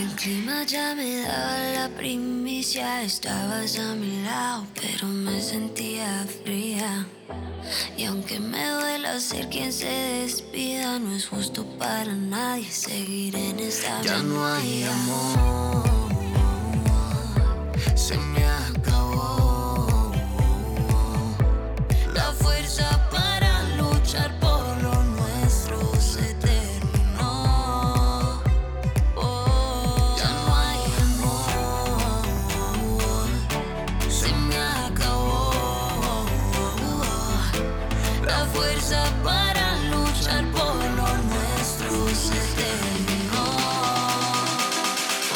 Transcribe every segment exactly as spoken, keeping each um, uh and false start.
El clima ya me daba la primicia, estabas a mi lado, pero me sentía fría. Y aunque me duela ser quien se despida, no es justo para nadie seguir en esta Ya mentira. no hay amor, se me acabó La fuerza para luchar por lo nuestro se terminó. Oh, ya no hay amor, se me acabó. La fuerza para luchar por lo nuestro se terminó. Oh.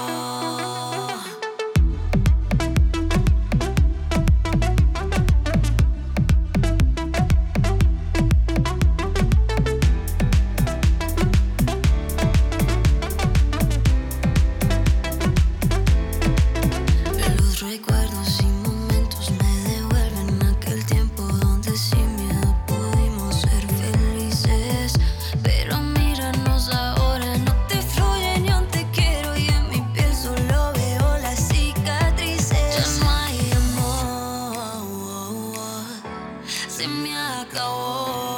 Los recuerdos y momentos me devuelven aquel tiempo donde sin miedo pudimos ser felices. Pero míranos ahora, no te fluye ni un te quiero y en mi piel solo veo las cicatrices. Ya no hay amor, se me acabó.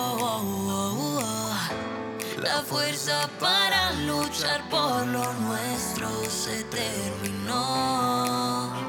La fuerza para luchar por lo nuestro se terminó.